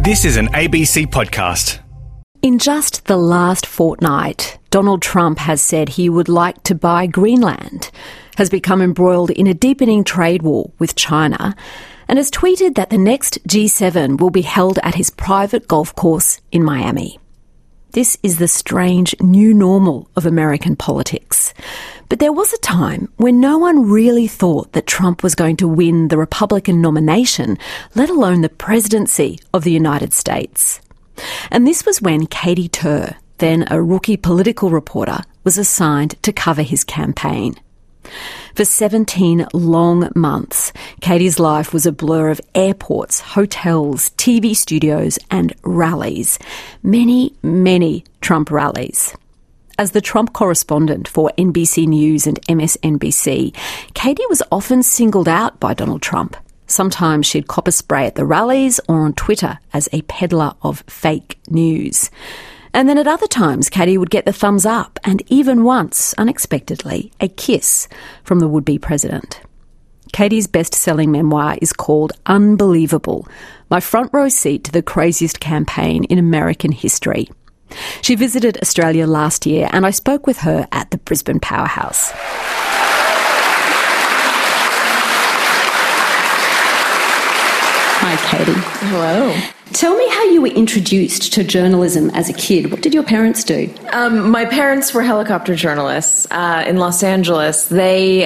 This is an ABC podcast. In just the last fortnight, Donald Trump has said he would like to buy Greenland, has become embroiled in a deepening trade war with China, and has tweeted that the next G7 will be held at his private golf course in Miami. This is the strange new normal of American politics. But there was a time when no one really thought that Trump was going to win the Republican nomination, let alone the presidency of the United States. And this was when Katy Tur, then a rookie political reporter, was assigned to cover his campaign. For 17 long months, Katy's life was a blur of airports, hotels, TV studios and rallies. Many, many Trump rallies. As the Trump correspondent for NBC News and MSNBC, Katy was often singled out by Donald Trump. Sometimes she'd cop a spray at the rallies or on Twitter as a peddler of fake news. And then at other times, Katy would get the thumbs up and even once, unexpectedly, a kiss from the would-be president. Katy's best-selling memoir is called Unbelievable, My Front Row Seat to the Craziest Campaign in American History. She visited Australia last year and I spoke with her at the Brisbane Powerhouse. Hi, Katy. Hello. Tell me how you were introduced to journalism as a kid. What did your parents do? My parents were helicopter journalists in Los Angeles. They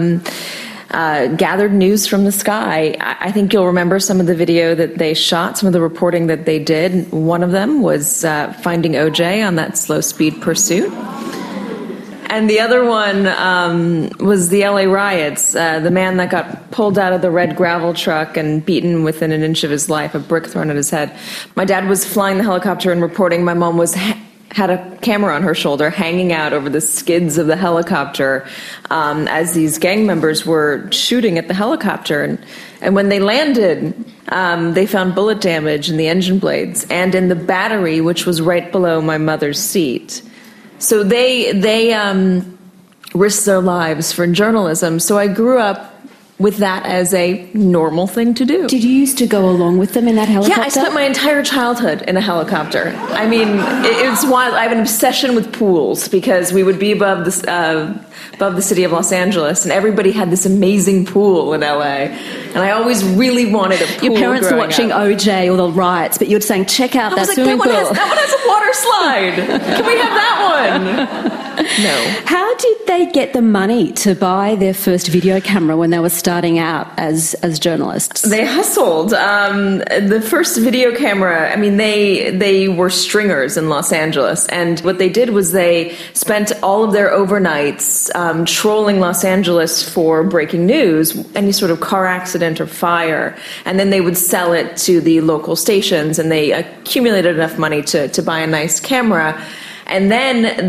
gathered news from the sky. I think you'll remember some of the video that they shot, some of the reporting that they did. One of them was finding OJ on that slow-speed pursuit. And the other one was the LA riots, the man that got pulled out of the red gravel truck and beaten within an inch of his life, a brick thrown at his head. My dad was flying the helicopter and reporting. My mom had a camera on her shoulder hanging out over the skids of the helicopter as these gang members were shooting at the helicopter. And when they landed, they found bullet damage in the engine blades and in the battery, which was right below my mother's seat. So they risked their lives for journalism. So I grew up with that as a normal thing to do. Did you used to go along with them in that helicopter? Yeah, I spent my entire childhood in a helicopter. I mean, it's wild. I have an obsession with pools because we would be above the city of Los Angeles, and everybody had this amazing pool in LA. And I always really wanted a pool. Your parents were watching up. OJ or the riots, but you were saying, check out that swimming pool. That one has a water slide. Can we have that one? No. How did they get the money to buy their first video camera when they were starting out as journalists? They hustled. The first video camera, I mean, they were stringers in Los Angeles. And what they did was they spent all of their overnights trolling Los Angeles for breaking news, any sort of car accident or fire. And then they would sell it to the local stations, and they accumulated enough money to buy a nice camera. And then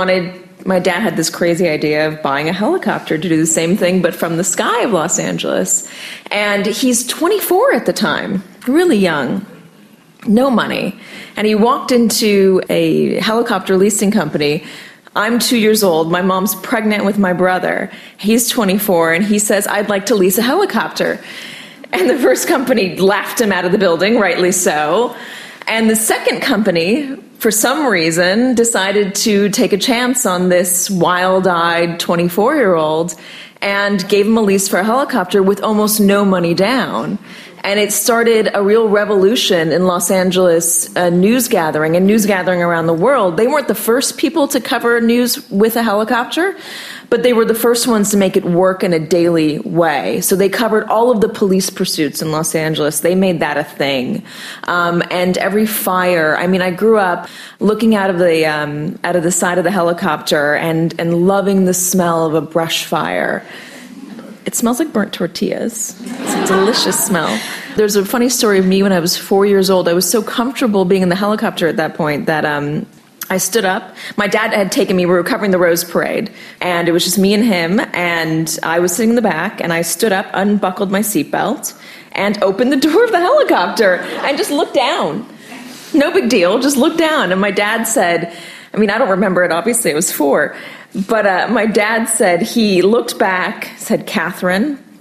my dad had this crazy idea of buying a helicopter to do the same thing, but from the sky of Los Angeles. And he's 24 at the time, really young, no money. And he walked into a helicopter leasing company. I'm 2 years old. My mom's pregnant with my brother. He's 24, and he says, I'd like to lease a helicopter. And the first company laughed him out of the building, rightly so. And the second company, for some reason, decided to take a chance on this wild-eyed 24-year-old and gave him a lease for a helicopter with almost no money down. And it started a real revolution in Los Angeles news gathering and news gathering around the world. They weren't the first people to cover news with a helicopter, but they were the first ones to make it work in a daily way. So they covered all of the police pursuits in Los Angeles. They made that a thing. And every fire, I mean, I grew up looking out of the side of the helicopter and loving the smell of a brush fire. It smells like burnt tortillas. It's a delicious smell. There's a funny story of me when I was 4 years old. I was so comfortable being in the helicopter at that point that I stood up. My dad had taken me, we were covering the Rose Parade, and it was just me and him, and I was sitting in the back, and I stood up, unbuckled my seatbelt, and opened the door of the helicopter, and just looked down. No big deal, just looked down. And my dad said, I mean, I don't remember it, obviously, I was 4, but my dad said he looked back, said, Catherine,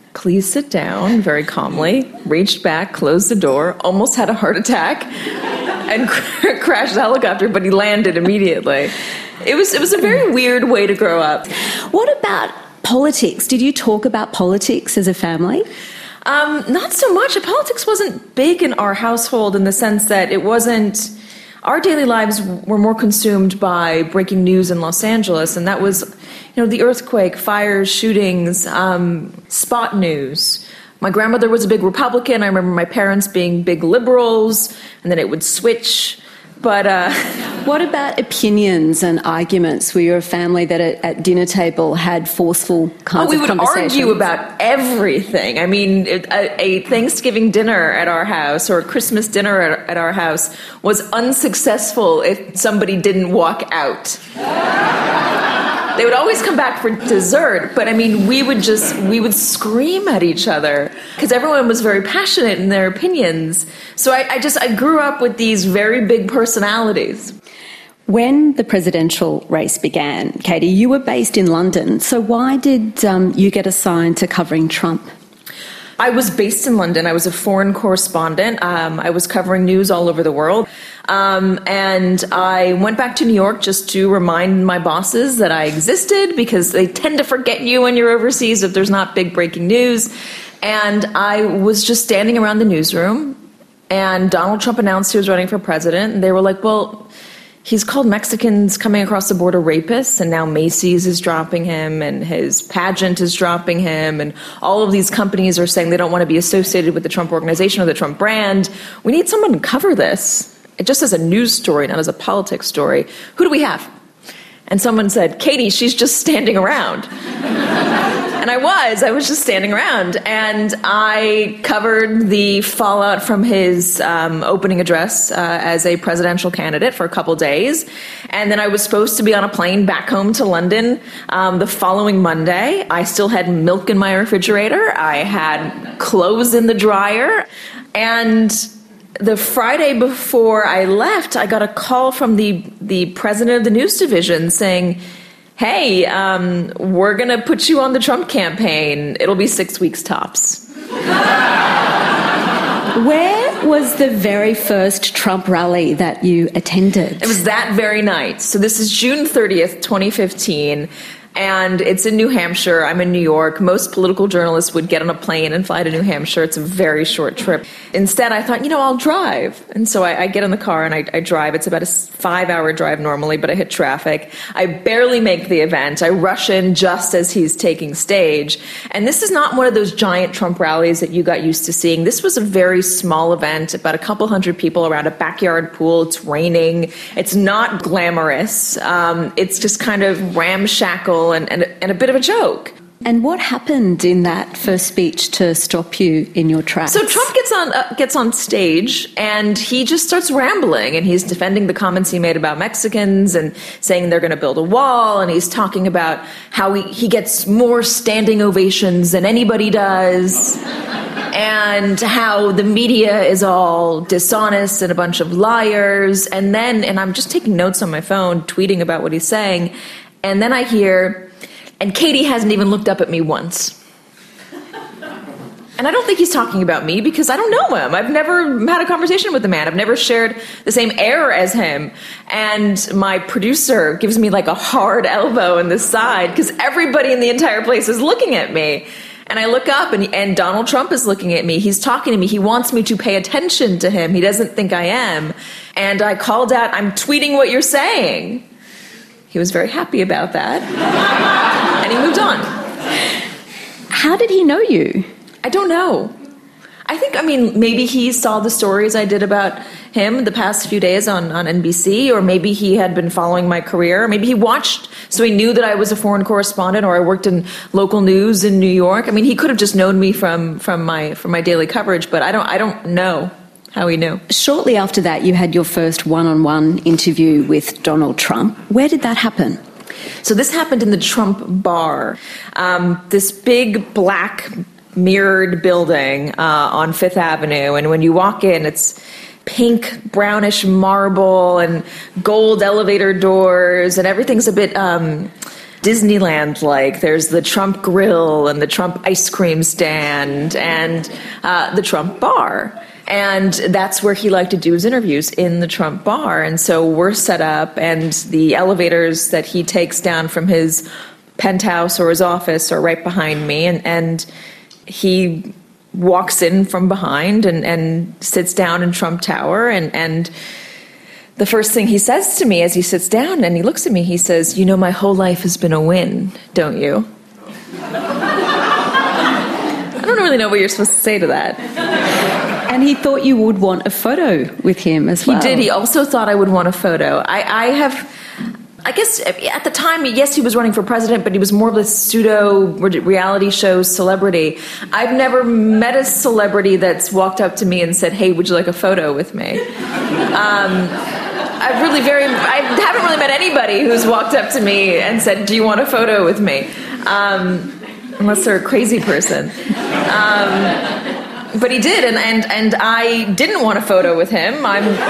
please sit down, very calmly, reached back, closed the door, almost had a heart attack, and crashed the helicopter, but he landed immediately. It was a very weird way to grow up. What about politics? Did you talk about politics as a family? Not so much. Politics wasn't big in our household in the sense that it wasn't... Our daily lives were more consumed by breaking news in Los Angeles, and that was, the earthquake, fires, shootings, spot news. My grandmother was a big Republican. I remember my parents being big liberals, and then it would switch. But what about opinions and arguments? Were you a family that at dinner table had forceful kinds of conversations? We would argue about everything. I mean, a Thanksgiving dinner at our house or a Christmas dinner at our house was unsuccessful if somebody didn't walk out. They would always come back for dessert, but I mean, we would scream at each other because everyone was very passionate in their opinions. So I grew up with these very big personalities. When the presidential race began, Katie, you were based in London. So why did you get assigned to covering Trump? I was based in London. I was a foreign correspondent. I was covering news all over the world. And I went back to New York just to remind my bosses that I existed because they tend to forget you when you're overseas if there's not big breaking news. And I was just standing around the newsroom, and Donald Trump announced he was running for president. And they were like, well, he's called Mexicans coming across the border rapists, and now Macy's is dropping him, and his pageant is dropping him, and all of these companies are saying they don't want to be associated with the Trump organization or the Trump brand. We need someone to cover this, just as a news story, not as a politics story. Who do we have? And someone said, Katie, she's just standing around. And I was just standing around. And I covered the fallout from his opening address as a presidential candidate for a couple days. And then I was supposed to be on a plane back home to London the following Monday. I still had milk in my refrigerator. I had clothes in the dryer. And the Friday before I left, I got a call from the president of the news division saying, hey, we're going to put you on the Trump campaign. It'll be 6 weeks tops. Where was the very first Trump rally that you attended? It was that very night. So this is June 30th, 2015. And it's in New Hampshire. I'm in New York. Most political journalists would get on a plane and fly to New Hampshire. It's a very short trip. Instead, I thought, I'll drive. And so I get in the car and I drive. It's about a 5-hour drive normally, but I hit traffic. I barely make the event. I rush in just as he's taking stage. And this is not one of those giant Trump rallies that you got used to seeing. This was a very small event, about a couple hundred people around a backyard pool. It's raining. It's not glamorous. It's just kind of ramshackle and a bit of a joke. And what happened in that first speech to stop you in your tracks? So Trump gets on stage and he just starts rambling, and he's defending the comments he made about Mexicans and saying they're going to build a wall, and he's talking about how he gets more standing ovations than anybody does, and how the media is all dishonest and a bunch of liars. And I'm just taking notes on my phone, tweeting about what he's saying. And then I hear, and Katie hasn't even looked up at me once. And I don't think he's talking about me because I don't know him. I've never had a conversation with the man. I've never shared the same air as him. And my producer gives me like a hard elbow in the side because everybody in the entire place is looking at me. And I look up and Donald Trump is looking at me. He's talking to me. He wants me to pay attention to him. He doesn't think I am. And I called out, I'm tweeting what you're saying. He was very happy about that. And he moved on. How did he know you? I don't know. Maybe he saw the stories I did about him the past few days on NBC, or maybe he had been following my career. Maybe he watched, so he knew that I was a foreign correspondent, or I worked in local news in New York. He could have just known me from my daily coverage, but I don't know how he knew. Shortly after that, you had your first one-on-one interview with Donald Trump. Where did that happen? So this happened in the Trump Bar, this big black mirrored building on Fifth Avenue. And when you walk in, it's pink, brownish marble and gold elevator doors, and everything's a bit Disneyland-like. There's the Trump grill and the Trump ice cream stand and the Trump bar. And that's where he liked to do his interviews, in the Trump bar. And so we're set up, and the elevators that he takes down from his penthouse or his office are right behind me. And he walks in from behind and sits down in Trump Tower. And the first thing he says to me as he sits down and he looks at me, he says, "You know, my whole life has been a win, don't you?" I don't really know what you're supposed to say to that. And he thought you would want a photo with him as well. He did. He also thought I would want a photo. I guess at the time, yes, he was running for president, but he was more of a pseudo reality show celebrity. I've never met a celebrity that's walked up to me and said, "Hey, would you like a photo with me?" I haven't really met anybody who's walked up to me and said, "Do you want a photo with me?" Unless they're a crazy person. But he did, and I didn't want a photo with him.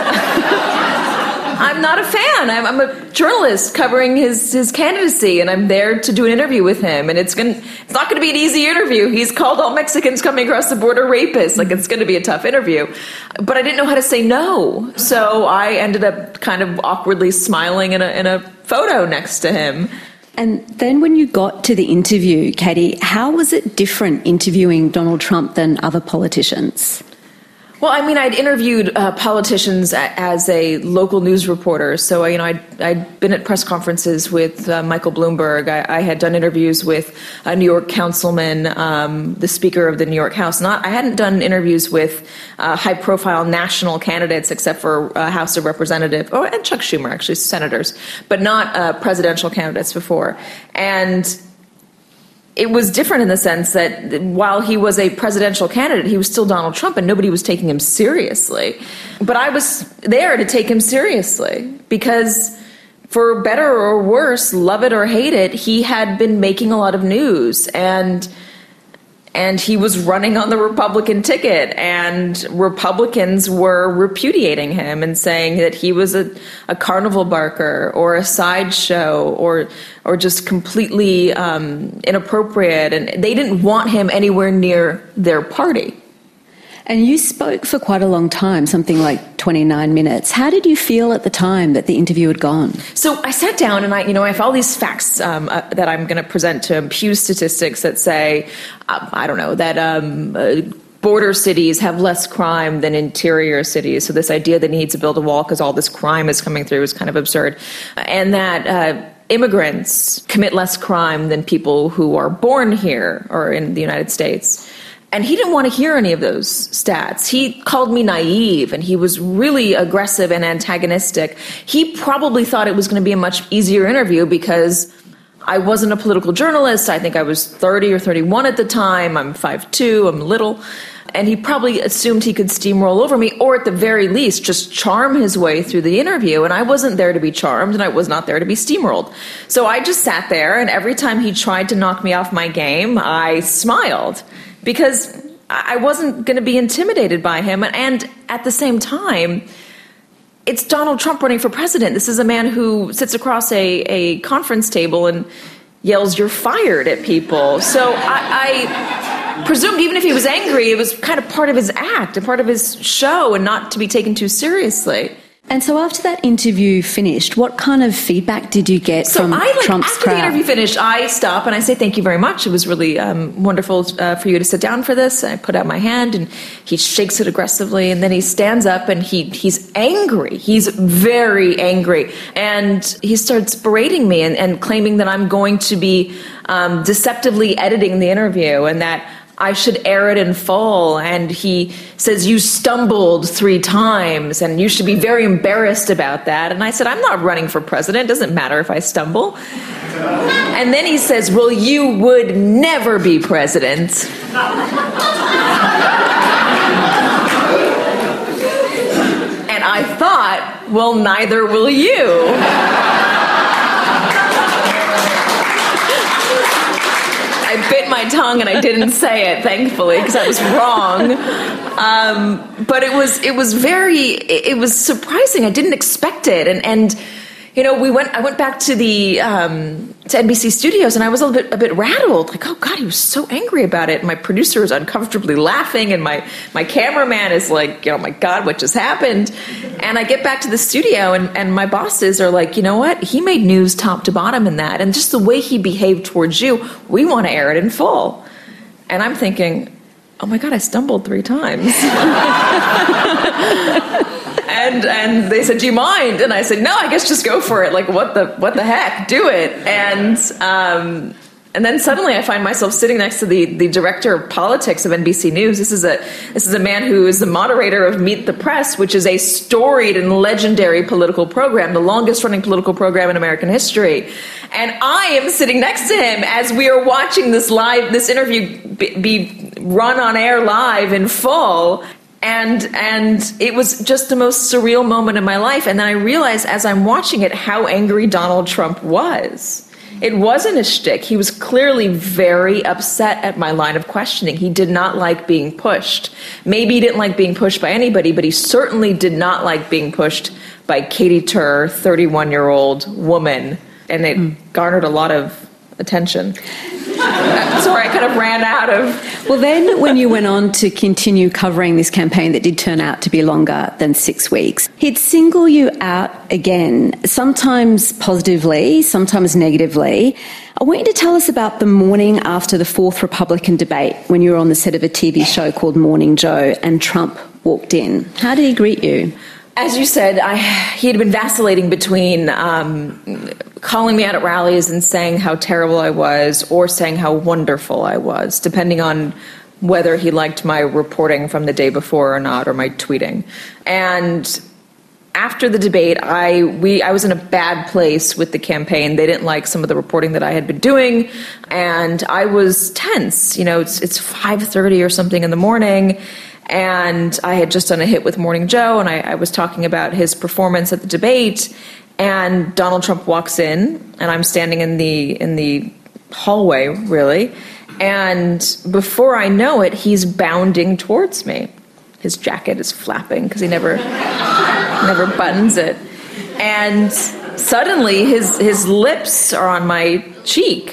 I'm not a fan. I'm a journalist covering his candidacy, and I'm there to do an interview with him. And it's not going to be an easy interview. He's called all Mexicans coming across the border rapists. Like, it's going to be a tough interview. But I didn't know how to say no, so I ended up kind of awkwardly smiling in a photo next to him. And then when you got to the interview, Katie, how was it different interviewing Donald Trump than other politicians? Well, I mean, I'd interviewed politicians as a local news reporter. So, I'd been at press conferences with Michael Bloomberg. I had done interviews with a New York councilman, the Speaker of the New York House. I hadn't done interviews with high-profile national candidates except for House of Representatives, and Chuck Schumer, actually, senators, but not presidential candidates before. And it was different in the sense that while he was a presidential candidate, he was still Donald Trump, and nobody was taking him seriously. But I was there to take him seriously because, for better or worse, love it or hate it, he had been making a lot of news, and he was running on the Republican ticket, and Republicans were repudiating him and saying that he was a carnival barker or a sideshow or just completely inappropriate, and they didn't want him anywhere near their party. And you spoke for quite a long time, something like 29 minutes. How did you feel at the time that the interview had gone? So I sat down and I have all these facts that I'm going to present to him, Pew statistics that say, that border cities have less crime than interior cities. So this idea that he needs to build a wall because all this crime is coming through is kind of absurd. And that immigrants commit less crime than people who are born here or in the United States. And he didn't want to hear any of those stats. He called me naive, and he was really aggressive and antagonistic. He probably thought it was going to be a much easier interview because I wasn't a political journalist. I think I was 30 or 31 at the time. I'm 5'2", I'm little. And he probably assumed he could steamroll over me, or at the very least, just charm his way through the interview. And I wasn't there to be charmed, and I was not there to be steamrolled. So I just sat there, and every time he tried to knock me off my game, I smiled, because I wasn't going to be intimidated by him. And at the same time, it's Donald Trump running for president. This is a man who sits across a conference table and yells, "You're fired," at people. So I presumed even if he was angry, it was kind of part of his act, a part of his show, and not to be taken too seriously. And so after that interview finished, what kind of feedback did you get from Trump's crowd? After the interview finished, I stop and I say, "Thank you very much. It was really wonderful for you to sit down for this." And I put out my hand, and he shakes it aggressively, and then he stands up, and he's angry. He's very angry. And he starts berating me and claiming that I'm going to be deceptively editing the interview and that I should air it in full. And he says, "You stumbled 3 times and you should be very embarrassed about that." And I said, "I'm not running for president. It doesn't matter if I stumble." And then he says, "Well, you would never be president." And I thought, well, neither will you. I bit my tongue and I didn't say it, thankfully, because I was wrong. But it was surprising. I didn't expect it. And I went back to the to NBC Studios, and I was a bit rattled. Like, oh God, he was so angry about it. And my producer is uncomfortably laughing, and my cameraman is like, you know, my God, what just happened? And I get back to the studio, and my bosses are like, you know what? He made news top to bottom in that, and just the way he behaved towards you, we want to air it in full. And I'm thinking, oh my God, I stumbled 3 times. And they said, do you mind? And I said, no, I guess just go for it. Like, what the heck? Do it. And then suddenly I find myself sitting next to the director of politics of NBC News. This is a man who is the moderator of Meet the Press, which is a storied and legendary political program, the longest running political program in American history. And I am sitting next to him as we are watching this interview be run on air live in full. And it was just the most surreal moment in my life. And then I realized as I'm watching it how angry Donald Trump was. It wasn't a shtick. He was clearly very upset at my line of questioning. He did not like being pushed. Maybe he didn't like being pushed by anybody, but he certainly did not like being pushed by Katie Tur, 31-year-old woman. And it garnered a lot of attention. Sorry, I kind of ran out of... Well, then when you went on to continue covering this campaign that did turn out to be longer than 6 weeks, he'd single you out again, sometimes positively, sometimes negatively. I want you to tell us about the morning after the 4th Republican debate when you were on the set of a TV show called Morning Joe and Trump walked in. How did he greet you? As you said, he had been vacillating between calling me out at rallies and saying how terrible I was or saying how wonderful I was, depending on whether he liked my reporting from the day before or not, or my tweeting. And after the debate, I was in a bad place with the campaign. They didn't like some of the reporting that I had been doing, and I was tense. You know, it's 5:30 or something in the morning, and I had just done a hit with Morning Joe, and I was talking about his performance at the debate, and Donald Trump walks in, and I'm standing in the hallway, really, and before I know it, he's bounding towards me. His jacket is flapping because he never buttons it, and suddenly his lips are on my cheek.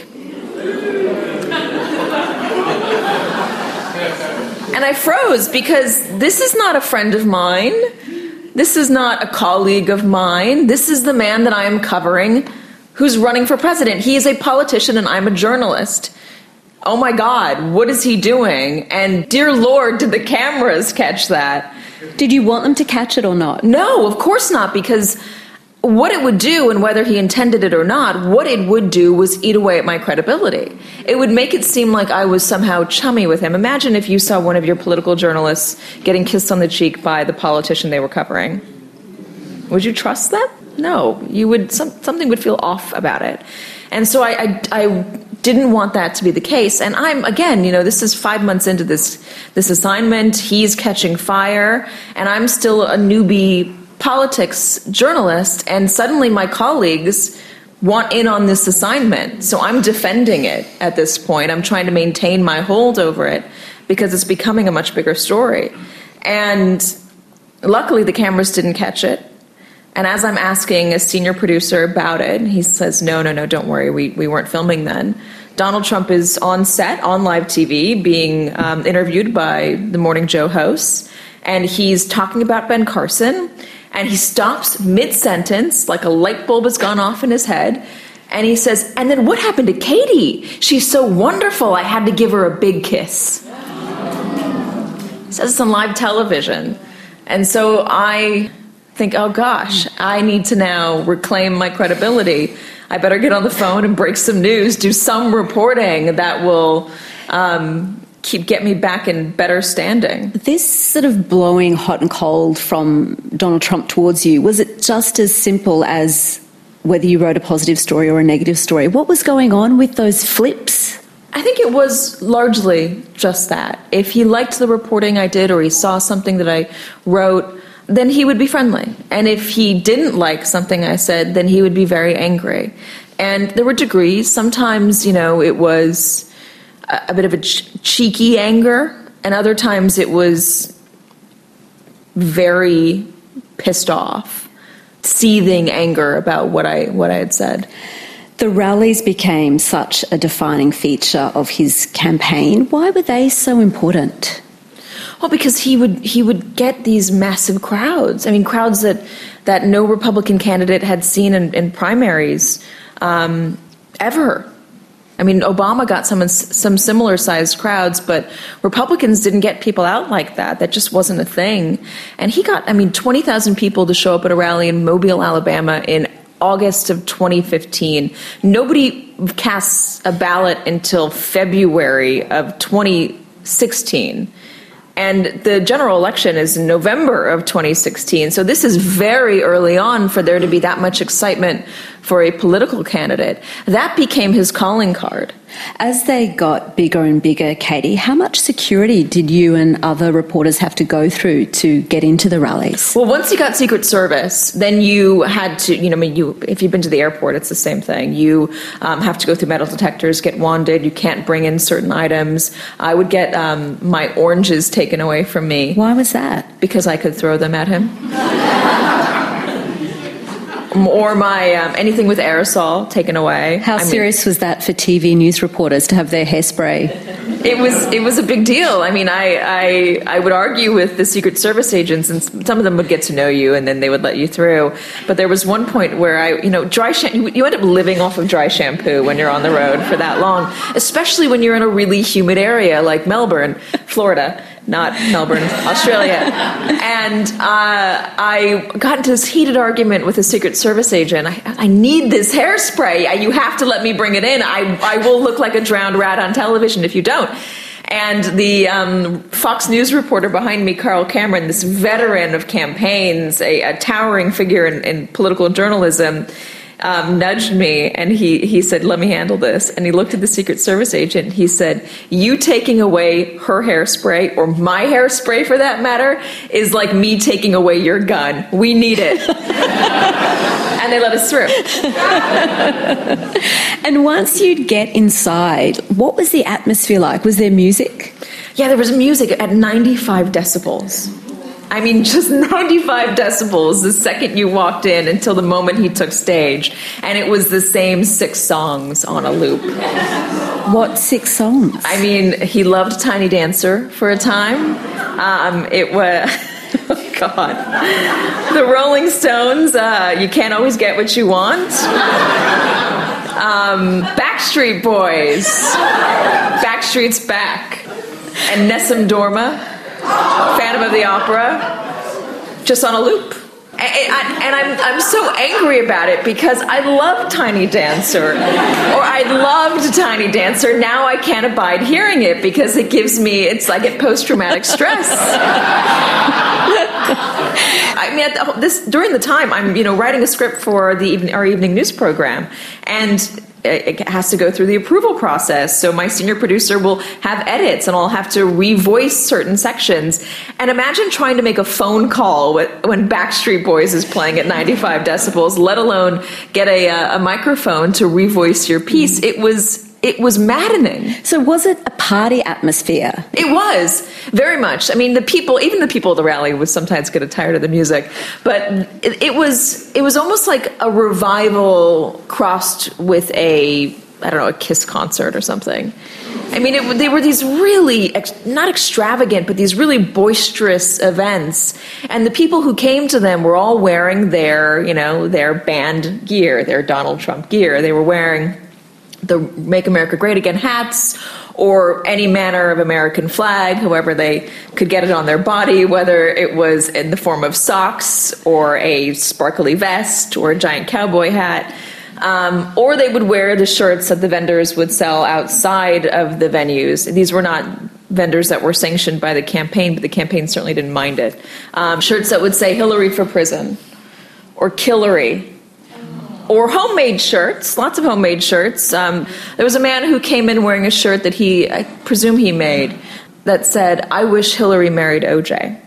And I froze because this is not a friend of mine. This is not a colleague of mine. This is the man that I am covering who's running for president. He is a politician and I'm a journalist. Oh my God, what is he doing? And dear Lord, did the cameras catch that? Did you want them to catch it or not? No, of course not, because what it would do, and whether he intended it or not, what it would do was eat away at my credibility. It would make it seem like I was somehow chummy with him. Imagine if you saw one of your political journalists getting kissed on the cheek by the politician they were covering. Would you trust them? No, you would. Something would feel off about it. And so I didn't want that to be the case. And I'm, again, this is 5 months into this assignment. He's catching fire, and I'm still a newbie politics journalist, and suddenly my colleagues want in on this assignment. So I'm defending it at this point. I'm trying to maintain my hold over it because it's becoming a much bigger story. And luckily the cameras didn't catch it. And as I'm asking a senior producer about it, he says, no, don't worry, we weren't filming then. Donald Trump is on set, on live TV, being interviewed by the Morning Joe hosts, and he's talking about Ben Carson, and he stops mid-sentence, like a light bulb has gone off in his head, and he says, and then what happened to Katie? She's so wonderful, I had to give her a big kiss. He says it's on live television. And so I think, oh gosh, I need to now reclaim my credibility. I better get on the phone and break some news, do some reporting that will get me back in better standing. This sort of blowing hot and cold from Donald Trump towards you, was it just as simple as whether you wrote a positive story or a negative story? What was going on with those flips? I think it was largely just that. If he liked the reporting I did or he saw something that I wrote, then he would be friendly. And if he didn't like something I said, then he would be very angry. And there were degrees. Sometimes, it was a bit of a cheeky anger, and other times it was very pissed off, seething anger about what I had said. The rallies became such a defining feature of his campaign. Why were they so important? Well, because he would get these massive crowds. I mean, crowds that no Republican candidate had seen in primaries ever. I mean, Obama got some similar-sized crowds, but Republicans didn't get people out like that. That just wasn't a thing. And he got, 20,000 people to show up at a rally in Mobile, Alabama in August of 2015. Nobody casts a ballot until February of 2016. And the general election is in November of 2016. So this is very early on for there to be that much excitement for a political candidate. That became his calling card. As they got bigger and bigger, Katie, how much security did you and other reporters have to go through to get into the rallies? Well, once you got Secret Service, then you had to, if you've been to the airport, it's the same thing. You have to go through metal detectors, get wanded. You can't bring in certain items. I would get my oranges taken away from me. Why was that? Because I could throw them at him. Or my anything with aerosol taken away. How serious was that for TV news reporters to have their hairspray? It was a big deal. I mean, I would argue with the Secret Service agents, and some of them would get to know you, and then they would let you through. But there was one point where dry shampoo. You end up living off of dry shampoo when you're on the road for that long, especially when you're in a really humid area like Melbourne, Florida. Not Melbourne, Australia. And I got into this heated argument with a Secret Service agent. I need this hairspray. You have to let me bring it in. I will look like a drowned rat on television if you don't. And the Fox News reporter behind me, Carl Cameron, this veteran of campaigns, a towering figure in political journalism, nudged me and he said, let me handle this. And he looked at the Secret Service agent. He said, you taking away her hairspray, or my hairspray for that matter, is like me taking away your gun. We need it. And they let us through. And once you'd get inside, what was the atmosphere like? Was there music? Yeah, there was music at 95 decibels. I mean, just 95 decibels the second you walked in until the moment he took stage. And it was the same 6 songs on a loop. What 6 songs? I mean, he loved Tiny Dancer for a time. It was... Oh, God. The Rolling Stones, You Can't Always Get What You Want. Backstreet Boys, Backstreet's Back. And Nessun Dorma. Phantom of the Opera, just on a loop. And I'm so angry about it because I love Tiny Dancer, or I loved Tiny Dancer. Now I can't abide hearing it because it gives me, I get post-traumatic stress. I mean, during the time, I'm writing a script for our evening news program, and it has to go through the approval process. So my senior producer will have edits and I'll have to revoice certain sections. And imagine trying to make a phone call when Backstreet Boys is playing at 95 decibels, let alone get a microphone to revoice your piece. It was maddening. So was it a party atmosphere? It was, very much. I mean, even the people at the rally would sometimes get tired of the music. But it was almost like a revival crossed with a Kiss concert or something. I mean, they were these really, not extravagant, but these really boisterous events. And the people who came to them were all wearing their band gear, their Donald Trump gear. They were wearing the Make America Great Again hats, or any manner of American flag, however they could get it on their body, whether it was in the form of socks or a sparkly vest or a giant cowboy hat. Or they would wear the shirts that the vendors would sell outside of the venues. These were not vendors that were sanctioned by the campaign, but the campaign certainly didn't mind it. Shirts that would say Hillary for prison, or Killary, or homemade shirts, lots of homemade shirts. There was a man who came in wearing a shirt that I presume he made, that said, I wish Hillary married OJ.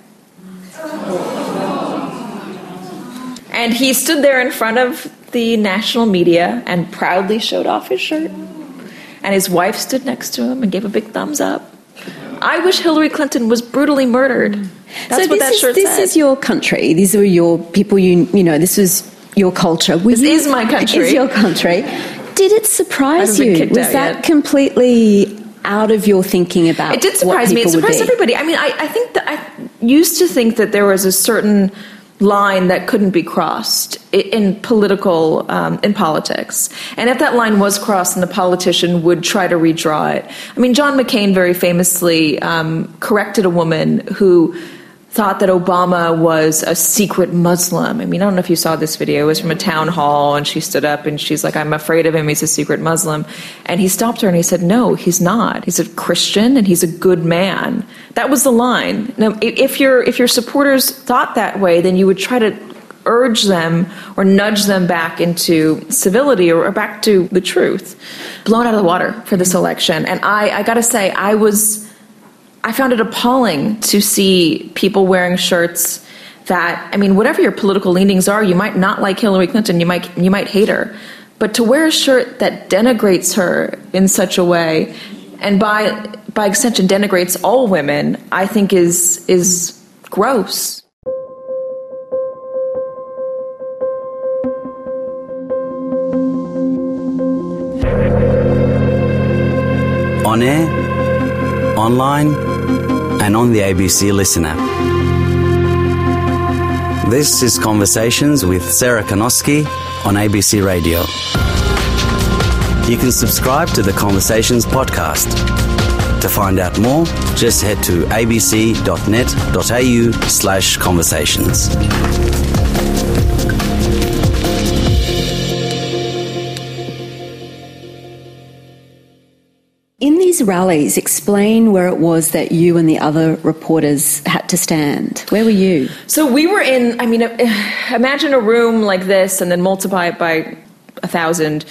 And he stood there in front of the national media and proudly showed off his shirt. And his wife stood next to him and gave a big thumbs up. I wish Hillary Clinton was brutally murdered. That's what that shirt said. This is your country. These are your people, this was your culture. This is my country. It's your country. did it surprise you? Was that completely out of your thinking about it? Did surprise me. It surprised everybody. I mean, I think that I used to think that there was a certain line that couldn't be crossed in politics. And if that line was crossed, then the politician would try to redraw it. I mean, John McCain very famously corrected a woman who thought that Obama was a secret Muslim. I mean, I don't know if you saw this video. It was from a town hall, and she stood up and she's like, I'm afraid of him. He's a secret Muslim. And he stopped her and he said, no, he's not. He's a Christian and he's a good man. That was the line. Now, if your supporters thought that way, then you would try to urge them or nudge them back into civility or back to the truth. Blown out of the water for this election. And I got to say, I found it appalling to see people wearing shirts that, I mean, whatever your political leanings are, you might not like Hillary Clinton, you might hate her, but to wear a shirt that denigrates her in such a way, and by extension denigrates all women, I think is gross. On air, online, and on the ABC Listen app. This is Conversations with Sarah Kanoski on ABC Radio. You can subscribe to the Conversations podcast. To find out more, just head to abc.net.au/conversations. In these rallies, explain where it was that you and the other reporters had to stand. Where were you? So we were in, I mean, imagine a room like this and then multiply it by 1,000.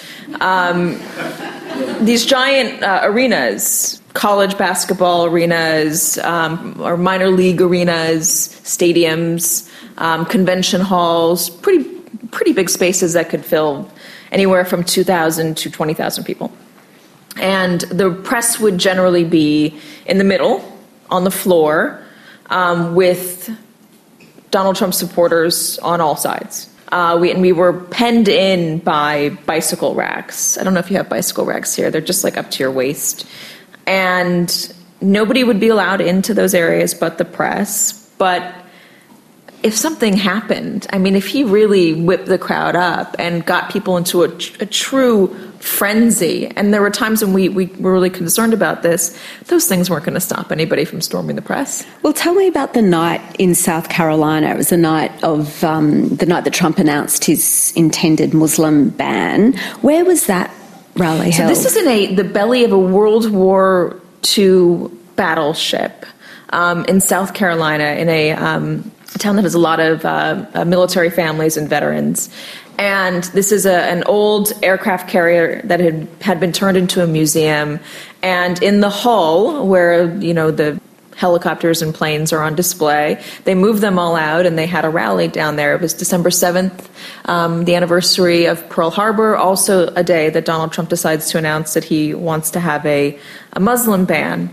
These giant arenas, college basketball arenas, or minor league arenas, stadiums, convention halls, pretty big spaces that could fill anywhere from 2,000 to 20,000 people. And the press would generally be in the middle, on the floor, with Donald Trump supporters on all sides. We were penned in by bicycle racks. I don't know if you have bicycle racks here. They're just like up to your waist. And nobody would be allowed into those areas but the press. But if something happened, I mean, if he really whipped the crowd up and got people into a true frenzy, and there were times when we were really concerned about this, those things weren't going to stop anybody from storming the press. Well, tell me about the night in South Carolina. It was the night that Trump announced his intended Muslim ban. Where was that rally held? So this is in the belly of a World War II battleship in South Carolina, in a town that has a lot of military families and veterans. And this is an old aircraft carrier that had been turned into a museum. And in the hull, where the helicopters and planes are on display, they moved them all out and they had a rally down there. It was December 7th, the anniversary of Pearl Harbor, also a day that Donald Trump decides to announce that he wants to have a Muslim ban.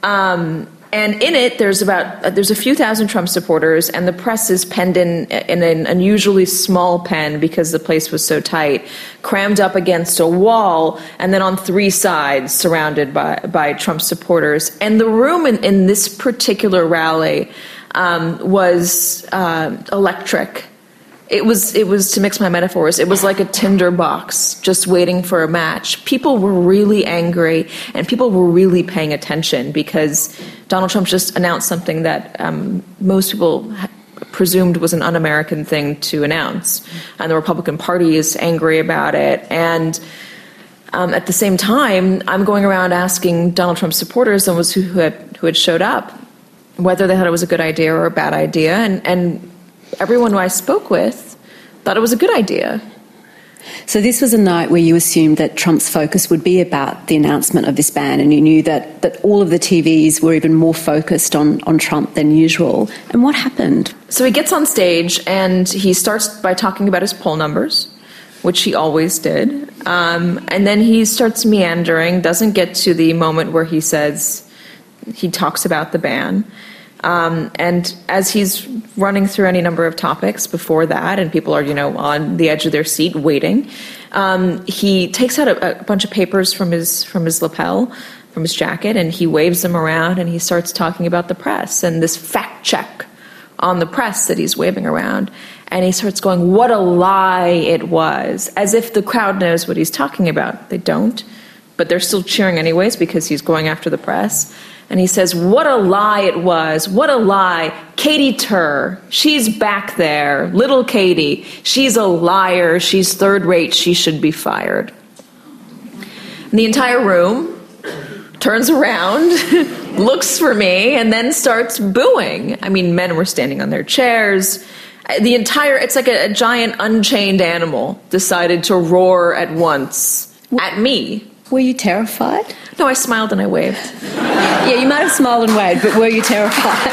And in it, there's a few thousand Trump supporters, and the press is penned in an unusually small pen because the place was so tight, crammed up against a wall, and then on three sides surrounded by Trump supporters. And the room in this particular rally was electric. It was, to mix my metaphors, it was like a tinder box just waiting for a match. People were really angry, and people were really paying attention because Donald Trump just announced something that most people presumed was an un-American thing to announce. And the Republican Party is angry about it. And at the same time, I'm going around asking Donald Trump supporters, those who had showed up, whether they thought it was a good idea or a bad idea. And everyone who I spoke with thought it was a good idea. So this was a night where you assumed that Trump's focus would be about the announcement of this ban, and you knew that all of the TVs were even more focused on Trump than usual. And what happened? So he gets on stage and he starts by talking about his poll numbers, which he always did. And then he starts meandering, doesn't get to the moment where he talks about the ban. And as he's running through any number of topics before that, and people are, on the edge of their seat waiting, he takes out a bunch of papers from his lapel, from his jacket, and he waves them around, and he starts talking about the press and this fact check on the press that he's waving around. And he starts going, what a lie it was, as if the crowd knows what he's talking about. They don't, but they're still cheering anyways because he's going after the press. And he says, what a lie it was. What a lie. Katie Tur, she's back there. Little Katie, she's a liar. She's third rate. She should be fired. And the entire room turns around, looks for me, and then starts booing. I mean, men were standing on their chairs. It's like a giant unchained animal decided to roar at once at me. Were you terrified? No, I smiled and I waved. Yeah, you might have smiled and waved, but were you terrified?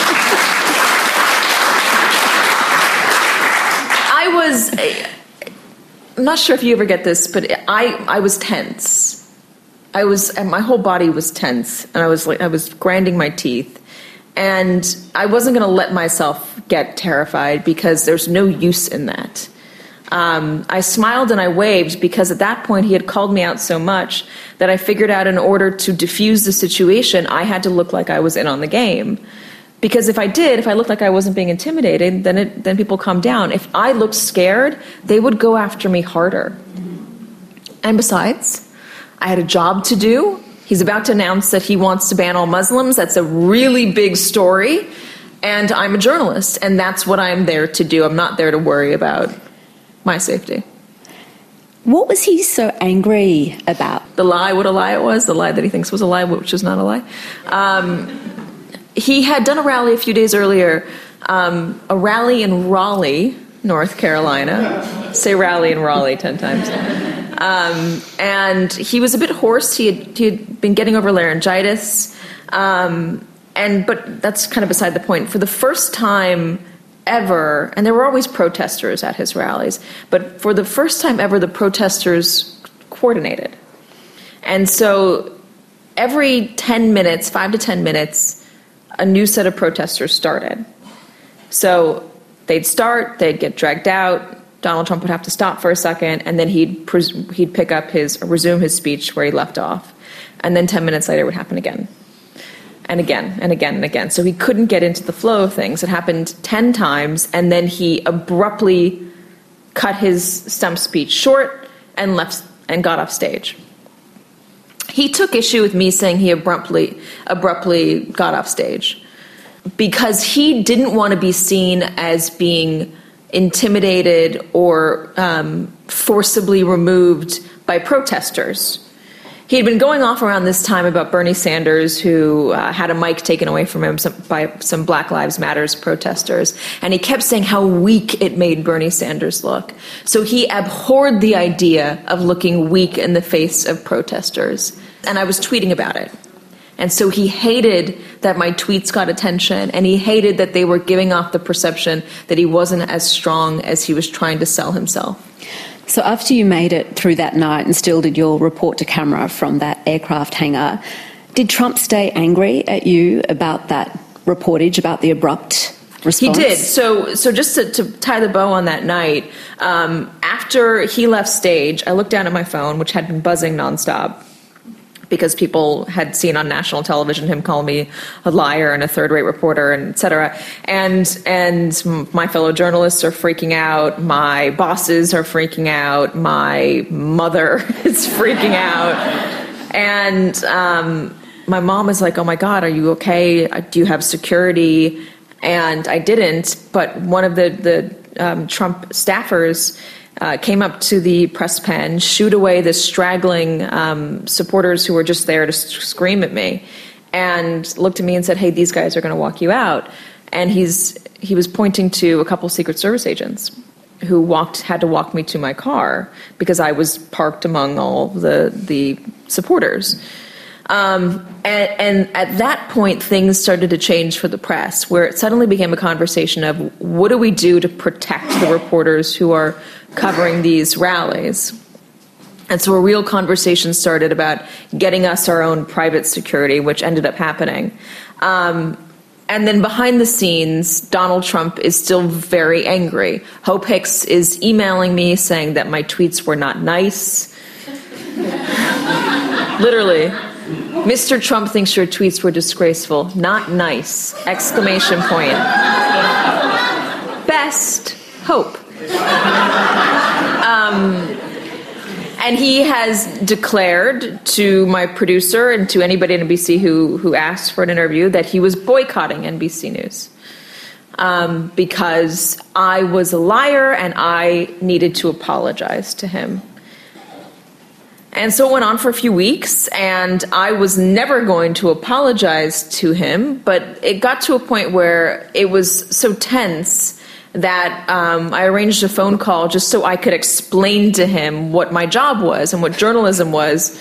I'm not sure if you ever get this, but I was tense. My whole body was tense, and I was grinding my teeth. And I wasn't going to let myself get terrified because there's no use in that. I smiled and I waved because at that point he had called me out so much that I figured out in order to diffuse the situation, I had to look like I was in on the game. Because if I looked like I wasn't being intimidated, then people calm down. If I looked scared, they would go after me harder. And besides, I had a job to do. He's about to announce that he wants to ban all Muslims. That's a really big story. And I'm a journalist, and that's what I'm there to do. I'm not there to worry about my safety. What was he so angry about? The lie, what a lie it was, the lie that he thinks was a lie, which is not a lie. He had done a rally a few days earlier, a rally in Raleigh, North Carolina. Say rally in Raleigh 10 times. And he was a bit hoarse. He had been getting over laryngitis. But that's kind of beside the point. For the first time ever, and there were always protesters at his rallies, but for the first time ever, the protesters coordinated. And so every 10 minutes, 5 to 10 minutes, a new set of protesters started. So they'd start, they'd get dragged out, Donald Trump would have to stop for a second, and then he'd resume his speech where he left off. And then 10 minutes later it would happen again. And again, and again, and again. So he couldn't get into the flow of things. It happened 10 times, and then he abruptly cut his stump speech short and left and got off stage. He took issue with me saying he abruptly got off stage because he didn't want to be seen as being intimidated or forcibly removed by protesters. He had been going off around this time about Bernie Sanders, who had a mic taken away from him by some Black Lives Matters protesters. And he kept saying how weak it made Bernie Sanders look. So he abhorred the idea of looking weak in the face of protesters. And I was tweeting about it. And so he hated that my tweets got attention, and he hated that they were giving off the perception that he wasn't as strong as he was trying to sell himself. So after you made it through that night and still did your report to camera from that aircraft hangar, did Trump stay angry at you about that reportage, about the abrupt response? He did. So just to tie the bow on that night, after he left stage, I looked down at my phone, which had been buzzing nonstop, because people had seen on national television him call me a liar and a third-rate reporter, and et cetera. And my fellow journalists are freaking out. My bosses are freaking out. My mother is freaking out. And my mom is like, oh, my God, are you okay? Do you have security? And I didn't. But one of the Trump staffers came up to the press pen, shooed away the straggling supporters who were just there to scream at me, and looked at me and said, hey, these guys are going to walk you out. And he was pointing to a couple Secret Service agents who had to walk me to my car because I was parked among all the supporters. And at that point, things started to change for the press, where it suddenly became a conversation of what do we do to protect the reporters who are covering these rallies. And so a real conversation started about getting us our own private security, which ended up happening. And then behind the scenes, Donald Trump is still very angry. Hope Hicks is emailing me saying that my tweets were not nice. Literally. Mr. Trump thinks your tweets were disgraceful. Not nice. Exclamation point. Best Hope. And he has declared to my producer and to anybody at NBC who asked for an interview that he was boycotting NBC News because I was a liar and I needed to apologize to him. And so it went on for a few weeks, and I was never going to apologize to him, but it got to a point where it was so tense that I arranged a phone call just so I could explain to him what my job was and what journalism was.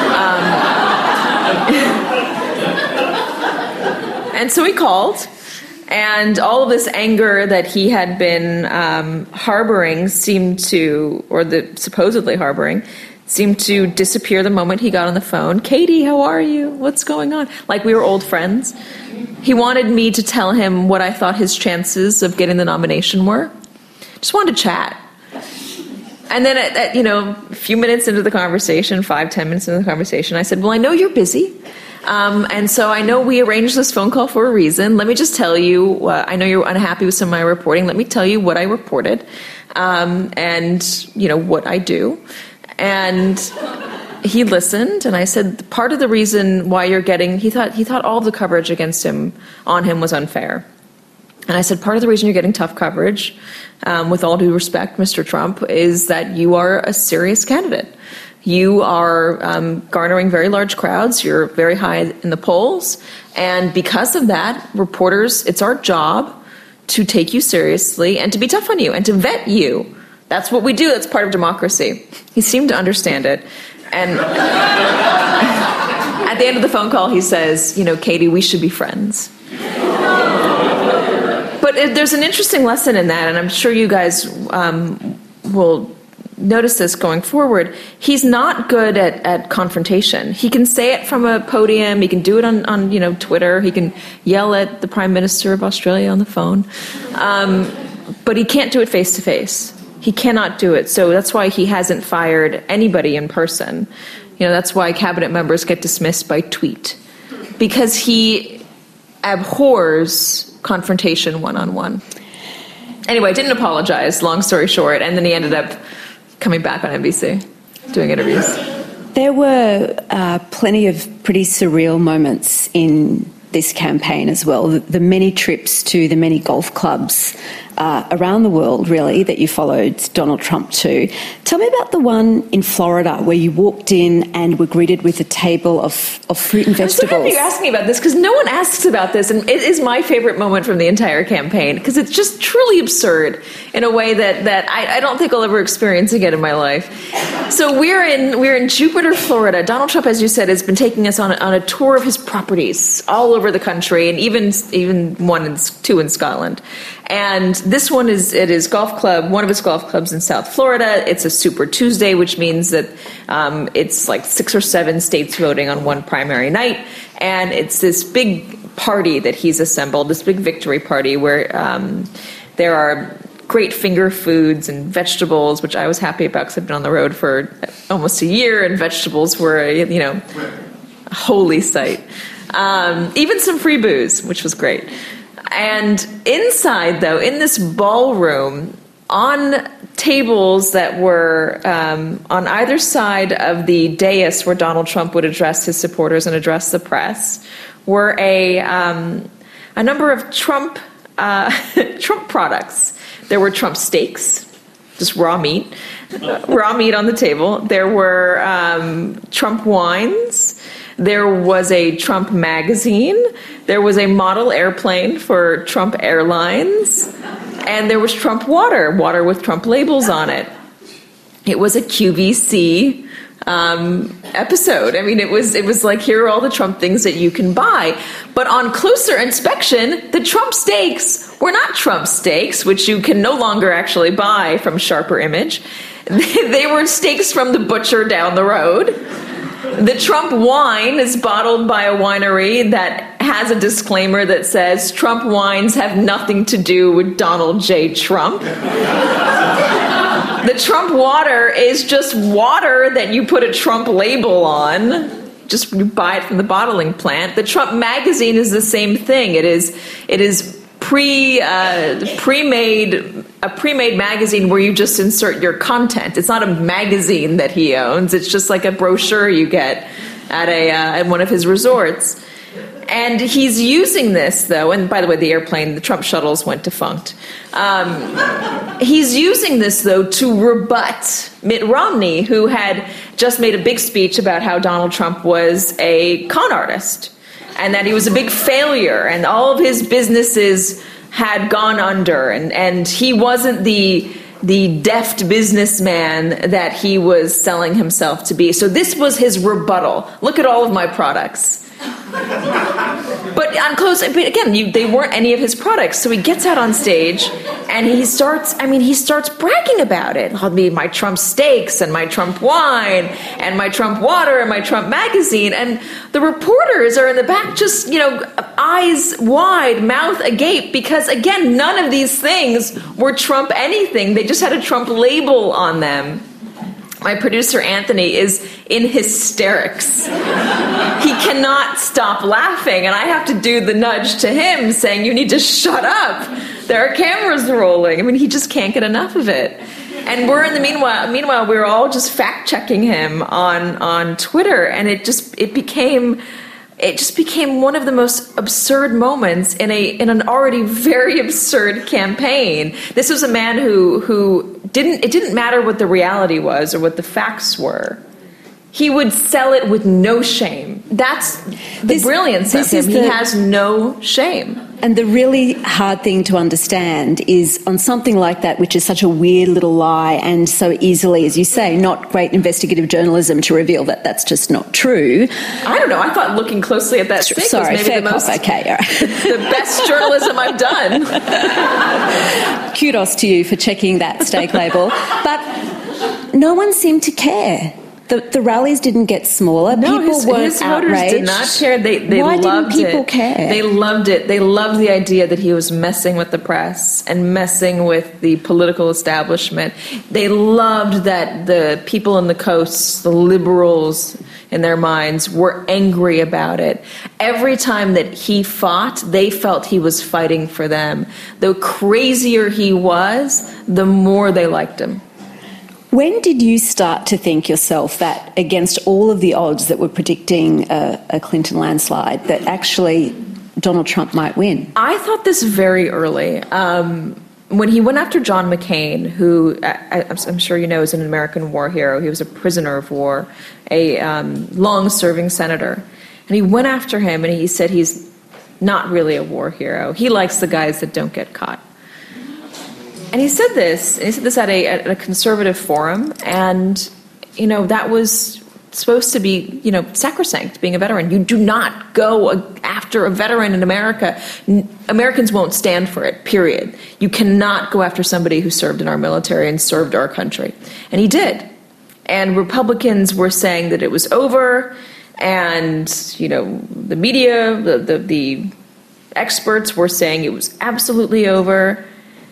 And so he called, and all of this anger that he had been harboring supposedly harboring, seemed to disappear the moment he got on the phone. Katie, how are you? What's going on? Like we were old friends. He wanted me to tell him what I thought his chances of getting the nomination were. Just wanted to chat. And then at a few minutes into the conversation, 5-10 minutes into the conversation, I said, well, I know you're busy. And so I know we arranged this phone call for a reason. Let me just tell you, I know you're unhappy with some of my reporting. Let me tell you what I reported and what I do. And he listened, and I said, part of the reason why you're getting, he thought all of the coverage against him, on him, was unfair. And I said, part of the reason you're getting tough coverage, with all due respect, Mr. Trump, is that you are a serious candidate. You are garnering very large crowds. You're very high in the polls. And because of that, reporters, it's our job to take you seriously and to be tough on you and to vet you. That's what we do. That's part of democracy. He seemed to understand it. And at the end of the phone call, he says, Katie, we should be friends. But there's an interesting lesson in that, and I'm sure you guys will notice this going forward. He's not good at confrontation. He can say it from a podium. He can do it on Twitter. He can yell at the Prime Minister of Australia on the phone. But he can't do it face to face. He cannot do it. So that's why he hasn't fired anybody in person. That's why cabinet members get dismissed by tweet. Because he abhors confrontation one-on-one. Anyway, I didn't apologize, long story short, and then he ended up coming back on NBC, doing interviews. There were plenty of pretty surreal moments in this campaign as well. The many trips to the many golf clubs around the world, really, that you followed Donald Trump to. Tell me about the one in Florida where you walked in and were greeted with a table of fruit and vegetables. I'm so happy you're asking about this, because no one asks about this, and it is my favorite moment from the entire campaign, because it's just truly absurd in a way that I don't think I'll ever experience again in my life. So we're in Jupiter, Florida. Donald Trump, as you said, has been taking us on a tour of his properties all over the country, and even two in Scotland. And this one is at his golf club, one of his golf clubs in South Florida. It's a Super Tuesday, which means that it's like 6 or 7 states voting on one primary night. And it's this big party that he's assembled, this big victory party where there are great finger foods and vegetables, which I was happy about because I've been on the road for almost a year, and vegetables were a holy sight. Even some free booze, which was great. And inside, though, in this ballroom, on tables that were on either side of the dais where Donald Trump would address his supporters and address the press, were a number of Trump products. There were Trump steaks, just raw meat on the table. There were Trump wines. There was a Trump magazine. There was a model airplane for Trump Airlines. And there was Trump water with Trump labels on it. It was a QVC episode. I mean, it was like, here are all the Trump things that you can buy. But on closer inspection, the Trump steaks were not Trump steaks, which you can no longer actually buy from Sharper Image. They were steaks from the butcher down the road. The Trump wine is bottled by a winery that has a disclaimer that says Trump wines have nothing to do with Donald J. Trump. The Trump water is just water that you put a Trump label on. Just you buy it from the bottling plant. The Trump magazine is the same thing. It is pre-made magazine where you just insert your content. It's not a magazine that he owns. It's just like a brochure you get at one of his resorts. And he's using this, though, and by the way, the Trump shuttles went defunct. He's using this, though, to rebut Mitt Romney, who had just made a big speech about how Donald Trump was a con artist and that he was a big failure and all of his businesses had gone under and he wasn't the deft businessman that he was selling himself to be. So this was his rebuttal. Look at all of my products. But on close, but again, they weren't any of his products. So he gets out on stage and he starts bragging about it. I'll be my Trump steaks and my Trump wine and my Trump water and my Trump magazine. And the reporters are in the back just, eyes wide, mouth agape, because again, none of these things were Trump anything. They just had a Trump label on them. My producer, Anthony, is in hysterics. He cannot stop laughing, and I have to do the nudge to him saying, you need to shut up. There are cameras rolling. I mean, he just can't get enough of it. And we're in the meanwhile, we were all just fact-checking him on Twitter, and it just became one of the most absurd moments in an already very absurd campaign. This was a man who it didn't matter what the reality was or what the facts were. He would sell it with no shame. That's the brilliance of him. He has no shame. And the really hard thing to understand is on something like that, which is such a weird little lie and so easily, as you say, not great investigative journalism to reveal that that's just not true. I don't know. I thought looking closely at that steak was maybe fair cop. Okay, all right. The best journalism I've done. Kudos to you for checking that steak label. But no one seemed to care. The rallies didn't get smaller. No, people weren't his voters outraged. did not care. They Why loved didn't people it. care? They loved it. They loved the idea that he was messing with the press and messing with the political establishment. They loved that the people on the coasts, the liberals in their minds, were angry about it. Every time that he fought, they felt he was fighting for them. The crazier he was, the more they liked him. When did you start to think yourself that against all of the odds that were predicting a Clinton landslide, that actually Donald Trump might win? I thought this very early. When he went after John McCain, who I'm sure you know is an American war hero, he was a prisoner of war, a long-serving senator. And he went after him and he said he's not really a war hero. He likes the guys that don't get caught. And he said this at a conservative forum, and, that was supposed to be, sacrosanct, being a veteran. You do not go after a veteran in America. Americans won't stand for it, period. You cannot go after somebody who served in our military and served our country. And he did. And Republicans were saying that it was over, and, the media, the experts were saying it was absolutely over.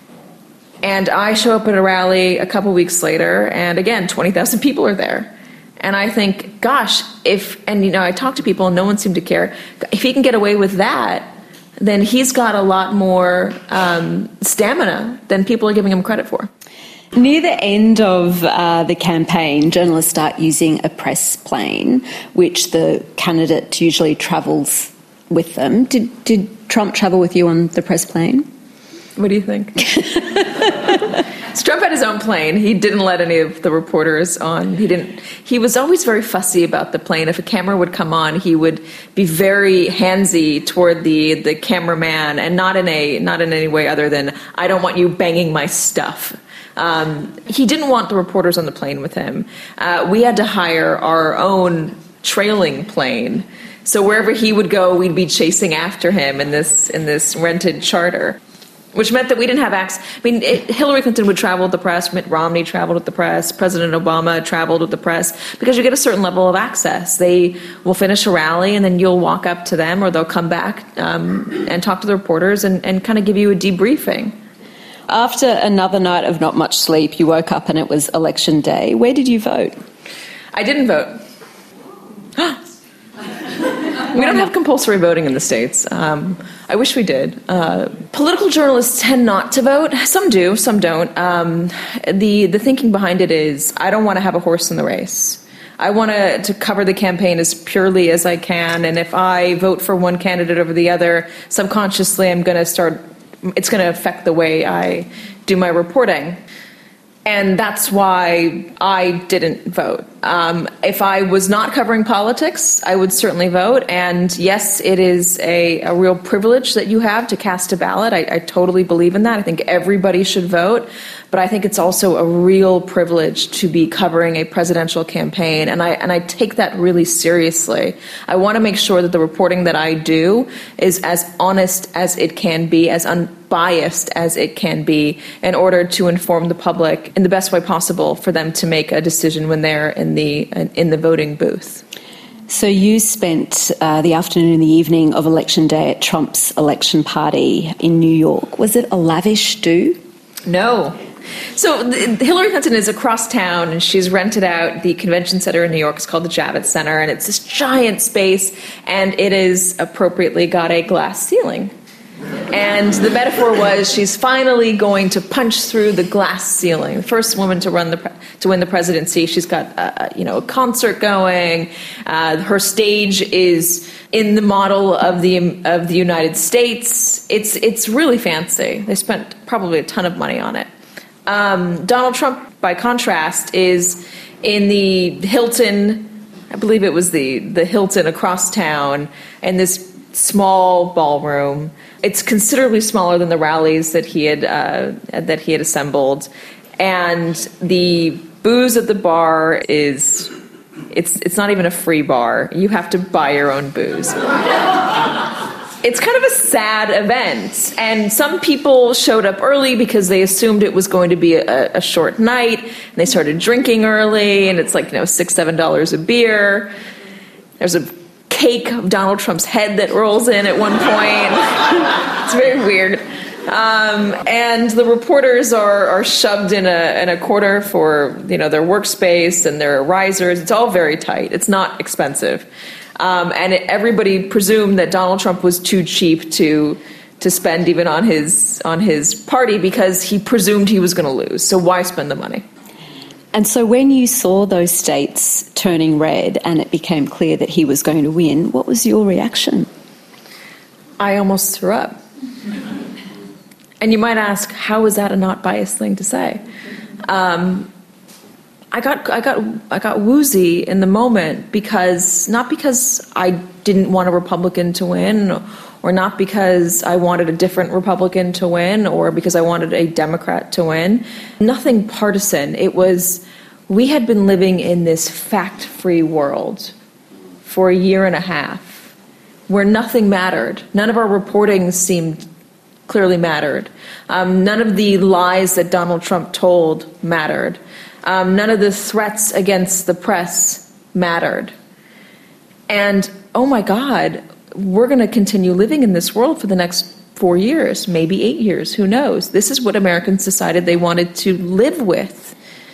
And I show up at a rally a couple weeks later, and again, 20,000 people are there. And I think, gosh, I talk to people and no one seemed to care. If he can get away with that, then he's got a lot more stamina than people are giving him credit for. Near the end of the campaign, journalists start using a press plane, which the candidate usually travels with them. Did Trump travel with you on the press plane? What do you think? Trump had his own plane. He didn't let any of the reporters on. He was always very fussy about the plane. If a camera would come on, he would be very handsy toward the cameraman, and not in any way other than, I don't want you banging my stuff. He didn't want the reporters on the plane with him. We had to hire our own trailing plane. So wherever he would go, we'd be chasing after him in this rented charter. which meant that we didn't have access. I mean, Hillary Clinton would travel with the press, Mitt Romney traveled with the press, President Obama traveled with the press, because you get a certain level of access. They will finish a rally, and then you'll walk up to them, or they'll come back and talk to the reporters and kind of give you a debriefing. After another night of not much sleep, you woke up and it was election day. Where did you vote? I didn't vote. We don't have compulsory voting in the States. I wish we did. Political journalists tend not to vote. Some do, some don't. The thinking behind it is, I don't want to have a horse in the race. I want to cover the campaign as purely as I can, and if I vote for one candidate over the other, subconsciously it's going to affect the way I do my reporting. And that's why I didn't vote. If I was not covering politics, I would certainly vote. And yes, it is a real privilege that you have to cast a ballot. I totally believe in that. I think everybody should vote. But I think it's also a real privilege to be covering a presidential campaign. And I take that really seriously. I want to make sure that the reporting that I do is as honest as it can be, as unbiased as it can be, in order to inform the public in the best way possible for them to make a decision when they're in the voting booth. So you spent the afternoon and the evening of Election Day at Trump's election party in New York. Was it a lavish do? No. So Hillary Clinton is across town, and she's rented out the convention center in New York. It's called the Javits Center, and it's this giant space, and it is appropriately got a glass ceiling. And the metaphor was she's finally going to punch through the glass ceiling. The first woman to win the presidency. She's got a concert going. Her stage is in the model of the United States. It's really fancy. They spent probably a ton of money on it. Donald Trump, by contrast, is in the Hilton. I believe it was the Hilton across town, in this small ballroom. It's considerably smaller than the rallies that he had assembled, and the booze at the bar is it's not even a free bar. You have to buy your own booze. It's kind of a sad event, and some people showed up early because they assumed it was going to be a short night, and they started drinking early, and it's like $6-7 a beer. There's a cake of Donald Trump's head that rolls in at one point. It's very weird. And the reporters are shoved in a corner for their workspace and their risers. It's all very tight. It's not expensive. And everybody presumed that Donald Trump was too cheap to spend even on his party, because he presumed he was going to lose. So why spend the money? And so when you saw those states turning red and it became clear that he was going to win, what was your reaction? I almost threw up. And you might ask, how is that a not biased thing to say? I got woozy in the moment, not because I didn't want a Republican to win, or not because I wanted a different Republican to win, or because I wanted a Democrat to win. Nothing partisan. It was, we had been living in this fact-free world for a year and a half, where nothing mattered. None of our reporting seemed clearly mattered. None of the lies that Donald Trump told mattered. None of the threats against the press mattered. And, oh my God, we're going to continue living in this world for the next 4 years, maybe 8 years, who knows? This is what Americans decided they wanted to live with.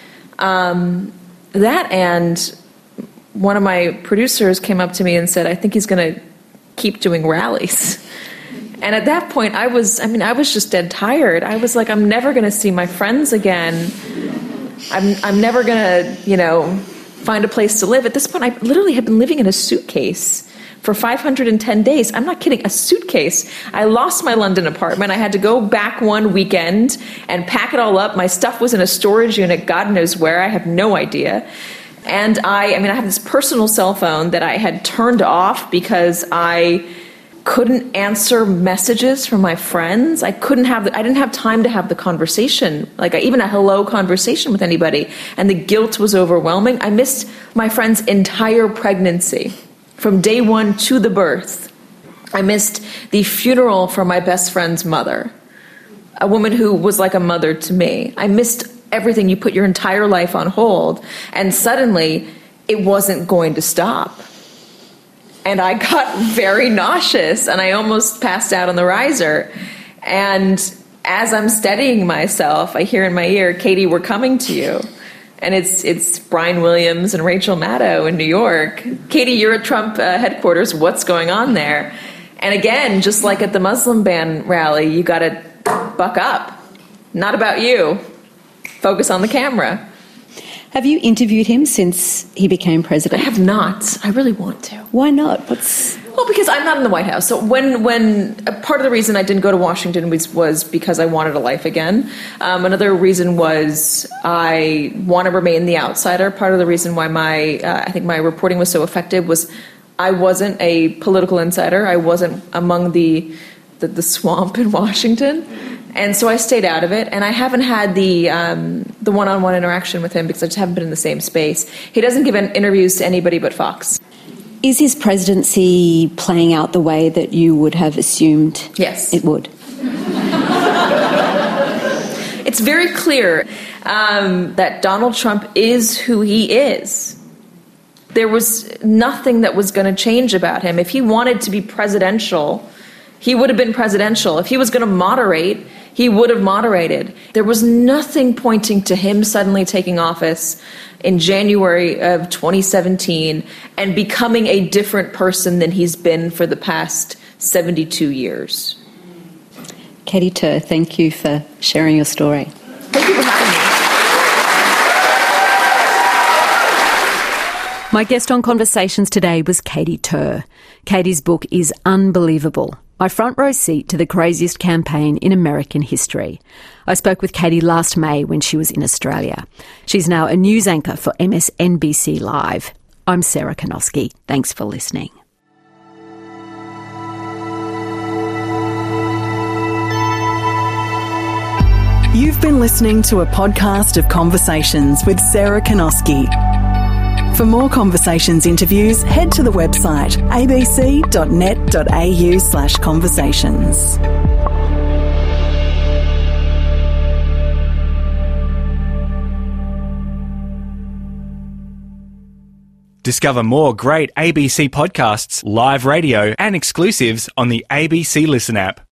That, and one of my producers came up to me and said, I think he's going to keep doing rallies. And at that point, I was just dead tired. I was like, I'm never going to see my friends again. I'm never going to, find a place to live. At this point, I literally had been living in a suitcase for 510 days. I'm not kidding, a suitcase. I lost my London apartment. I had to go back one weekend and pack it all up. My stuff was in a storage unit, God knows where. I have no idea. And I have this personal cell phone that I had turned off because I couldn't answer messages from my friends. I didn't have time to have the conversation, even a hello conversation with anybody. And the guilt was overwhelming. I missed my friend's entire pregnancy from day one to the birth. I missed the funeral for my best friend's mother. a woman who was like a mother to me. I missed everything. You put your entire life on hold, and suddenly it wasn't going to stop. And I got very nauseous, and I almost passed out on the riser. And as I'm steadying myself, I hear in my ear, "Katie, we're coming to you." And it's Brian Williams and Rachel Maddow in New York. "Katie, you're at Trump headquarters. What's going on there?" And again, just like at the Muslim ban rally, you got to buck up. Not about you. Focus on the camera. Have you interviewed him since he became president? I have not. I really want to. Why not? Well, because I'm not in the White House. So when part of the reason I didn't go to Washington was because I wanted a life again. Another reason was I want to remain the outsider. Part of the reason why I think my reporting was so effective was I wasn't a political insider. I wasn't among the swamp in Washington. And so I stayed out of it, and I haven't had the one-on-one interaction with him because I just haven't been in the same space. He doesn't give interviews to anybody but Fox. Is his presidency playing out the way that you would have assumed Yes. it would? It's very clear that Donald Trump is who he is. There was nothing that was going to change about him. If he wanted to be presidential, he would have been presidential. If he was going to moderate, he would have moderated. There was nothing pointing to him suddenly taking office in January of 2017 and becoming a different person than he's been for the past 72 years. Katie Tur, thank you for sharing your story. Thank you for having me. My guest on Conversations today was Katie Tur. Katie's book is unbelievable. My front row seat to the craziest campaign in American history. I spoke with Katie last May when she was in Australia. She's now a news anchor for MSNBC Live. I'm Sarah Kanoski. Thanks for listening. You've been listening to a podcast of Conversations with Sarah Kanoski. For more Conversations interviews, head to the website abc.net.au/conversations. Discover more great ABC podcasts, live radio, and exclusives on the ABC Listen app.